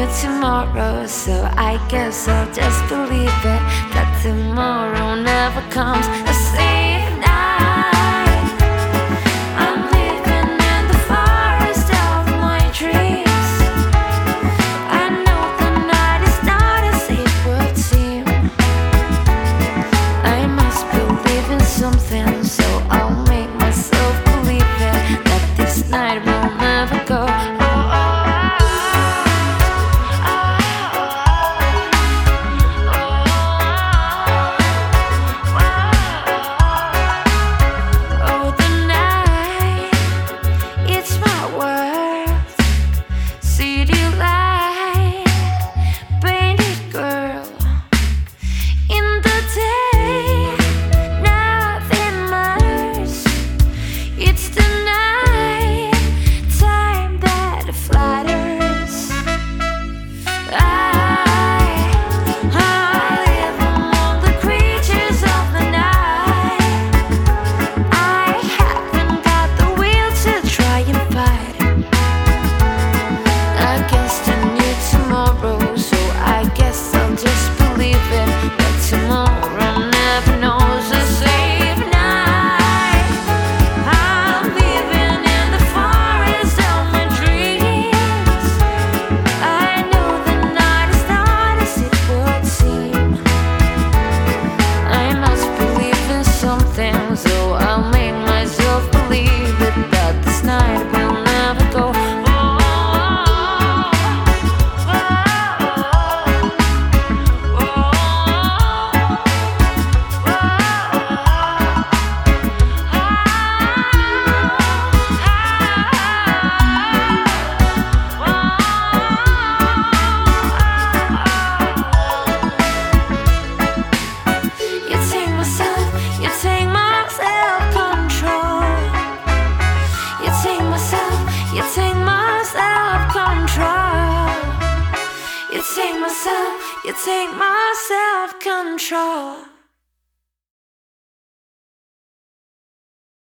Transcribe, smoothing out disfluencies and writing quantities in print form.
tomorrow, so I guess I'll just believe it that tomorrow never comes. A safe night. I'm living in the forest of my dreams. I know the night is not as it would seem. I must believe in something, so I'll make myself believe it that this night will never go. So I'll make myself believe it that this night will never go. You take my self-control.